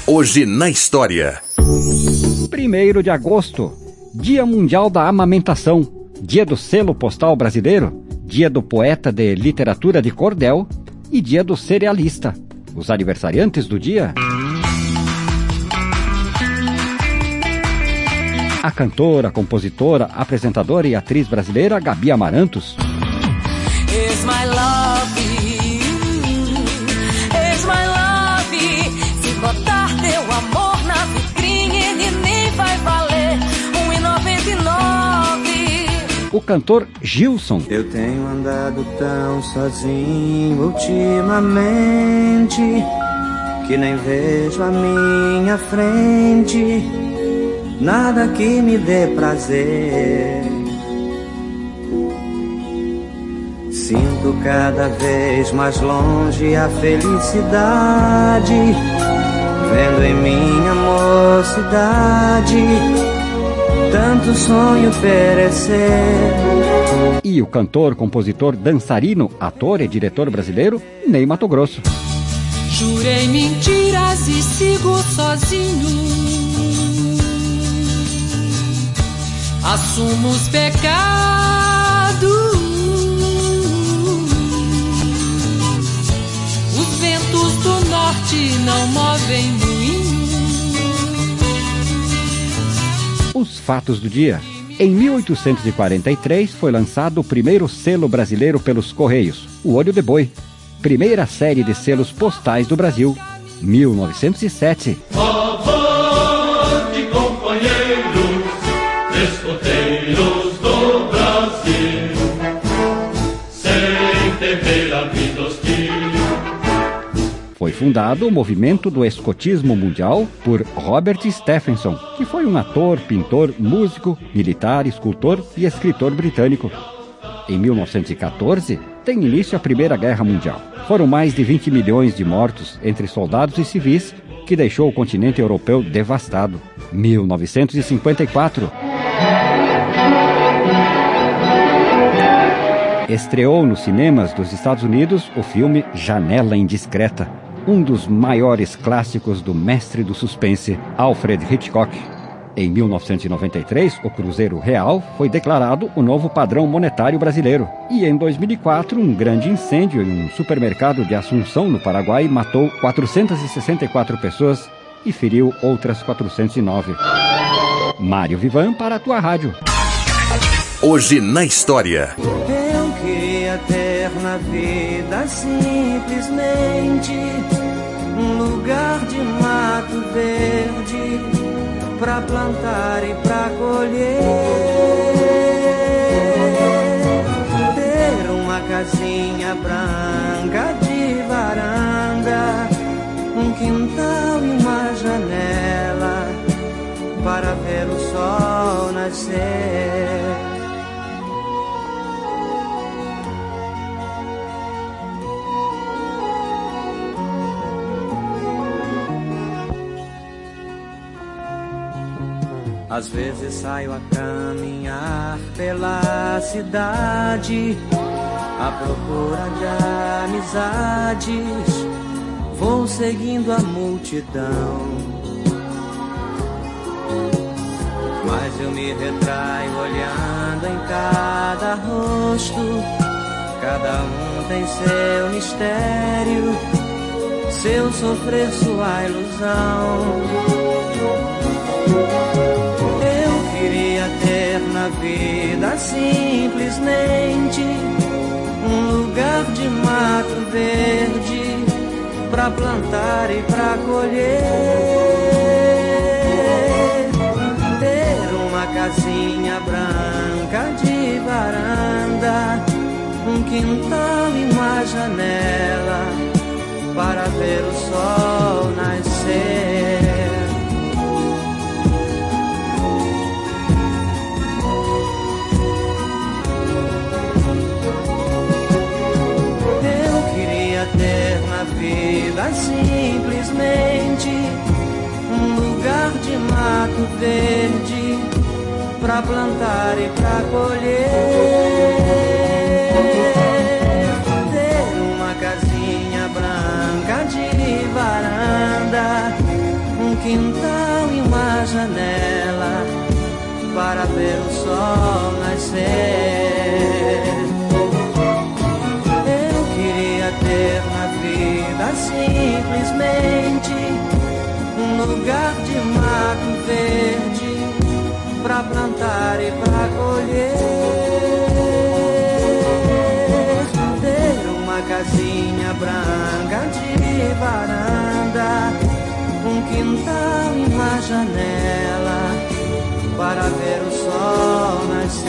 Hoje na história. 1º de agosto, Dia Mundial da Amamentação, Dia do Selo Postal Brasileiro, Dia do Poeta de Literatura de Cordel e Dia do Cerealista. Os aniversariantes do dia: a cantora, compositora, apresentadora e atriz brasileira Gabi Amarantos. Se botar teu amor na vitrine, ele nem vai valer R$1,99. O cantor Gilson. Eu tenho andado tão sozinho ultimamente que nem vejo a minha frente nada que me dê prazer. Sinto cada vez mais longe a felicidade, vendo em minha mocidade tanto sonho perecer. E o cantor, compositor, dançarino, ator e diretor brasileiro Ney Matogrosso. Jurei mentiras e sigo sozinho. Assumo os pecados. Os ventos do norte não movem moinho. Os fatos do dia. Em 1843 foi lançado o primeiro selo brasileiro pelos Correios, o Olho de Boi. Primeira série de selos postais do Brasil, 1907. Avante, companheiros, escoteiros do Brasil, sem temer a vida hostil. Foi fundado o movimento do escotismo mundial por Robert Stephenson, que foi um ator, pintor, músico, militar, escultor e escritor britânico. Em 1914, tem início a Primeira Guerra Mundial. Foram mais de 20 milhões de mortos entre soldados e civis, que deixou o continente europeu devastado. 1954. Estreou nos cinemas dos Estados Unidos o filme Janela Indiscreta, um dos maiores clássicos do mestre do suspense, Alfred Hitchcock. Em 1993, o Cruzeiro Real foi declarado o novo padrão monetário brasileiro. E em 2004, um grande incêndio em um supermercado de Assunção, no Paraguai, matou 464 pessoas e feriu outras 409. Mário Vivan para a tua rádio. Hoje na história. Eu queria ter na vida simplesmente um lugar de mato verde pra plantar e pra colher, ter uma casinha branca de varanda, um quintal e uma janela para ver o sol nascer. Às vezes saio a caminhar pela cidade à procura de amizades, vou seguindo a multidão, mas eu me retraio olhando em cada rosto, cada um tem seu mistério, seu sofrer, sua ilusão. Queria ter na vida simplesmente um lugar de mato verde pra plantar e pra colher, ter uma casinha branca de varanda, um quintal e uma janela para ver o sol nascer. Ter na vida simplesmente um lugar de mato verde pra plantar e pra colher, ter uma casinha branca de varanda, um quintal e uma janela para ver o sol nascer. Eu queria ter na vida simplesmente um lugar de mato verde pra plantar e pra colher. Ter uma casinha branca de varanda, um quintal e uma janela para ver o sol nascer.